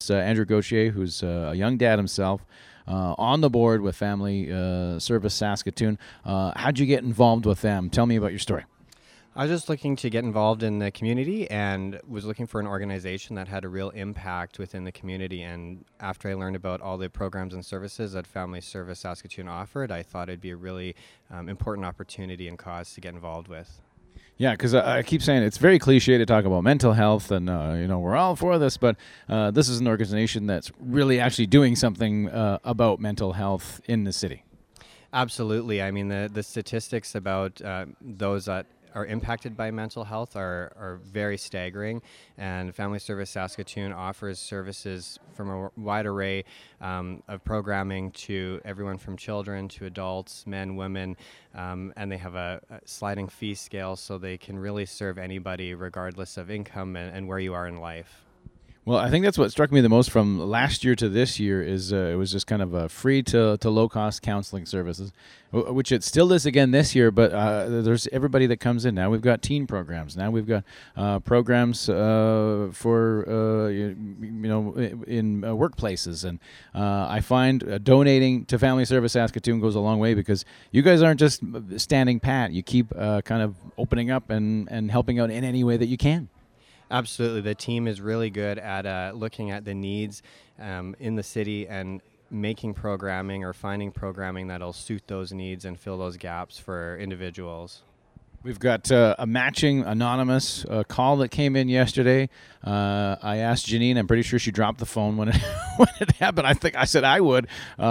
course, Andrew Gauthier, who's a young dad himself, on the board with Family Service Saskatoon. How'd you get involved with them? Tell me about your story. I was just looking to get involved in the community and was looking for an organization that had a real impact within the community. And after I learned about all the programs and services that Family Service Saskatoon offered, I thought it'd be a really important opportunity and cause to get involved with. Yeah, because I keep saying it's very cliche to talk about mental health, and we're all for this, but this is an organization that's really actually doing something about mental health in the city. Absolutely. I mean, the statistics about those that are impacted by mental health are very staggering, and Family Service Saskatoon offers services from a wide array of programming to everyone from children to adults, men, women, and they have a sliding fee scale so they can really serve anybody regardless of income and where you are in life. Well, I think that's what struck me the most from last year to this year is it was just kind of a free to low-cost counseling services, which it still is again this year, but there's everybody that comes in. Now we've got teen programs. Now we've got programs for, in workplaces. And I find donating to Family Service Saskatoon goes a long way because you guys aren't just standing pat. You keep kind of opening up and helping out in any way that you can. Absolutely. The team is really good at looking at the needs in the city and making programming or finding programming that'll suit those needs and fill those gaps for individuals. We've got a matching anonymous call that came in yesterday. I asked Janine. I'm pretty sure she dropped the phone when it when it happened. I said I would.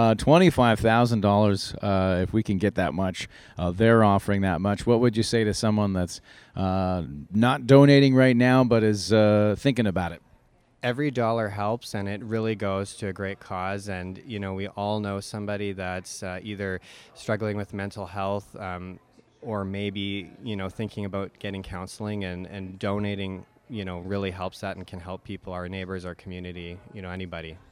$25,000 if we can get that much. They're offering that much. What would you say to someone that's not donating right now but is thinking about it? Every dollar helps, and it really goes to a great cause. And we all know somebody that's either struggling with mental health. Or maybe, thinking about getting counseling and donating, really helps that and can help people, our neighbors, our community, anybody.